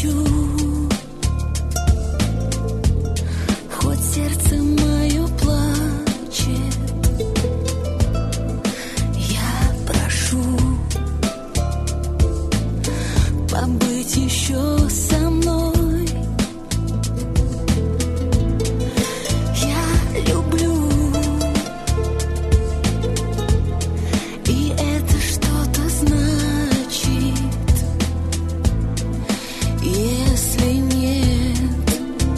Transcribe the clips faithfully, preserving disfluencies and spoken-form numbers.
хочу, хоть сердце мое плачет, я прошу побыть еще со мной. Я люблю, и это что-то значит. Если нет,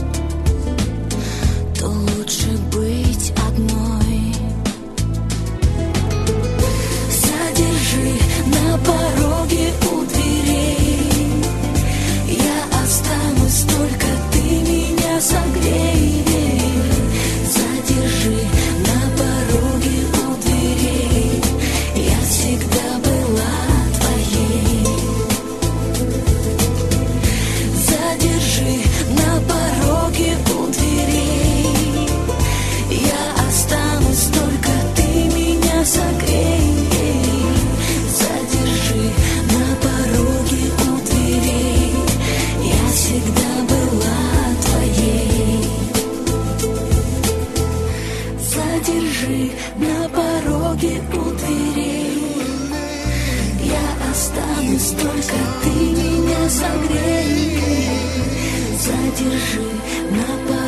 то лучше быть одной. Задержи на пороге у дверей, я останусь, только ты меня согрей. Задержи на пороге у дверей, я всегда была твоей. Задержи на пороге у дверей, я останусь, только ты меня согрей. Задержи на пороге у дверей, я всегда была твоей. Задержи на пороге у дверей, я останусь, только ты меня согрей. Задержи на пороге.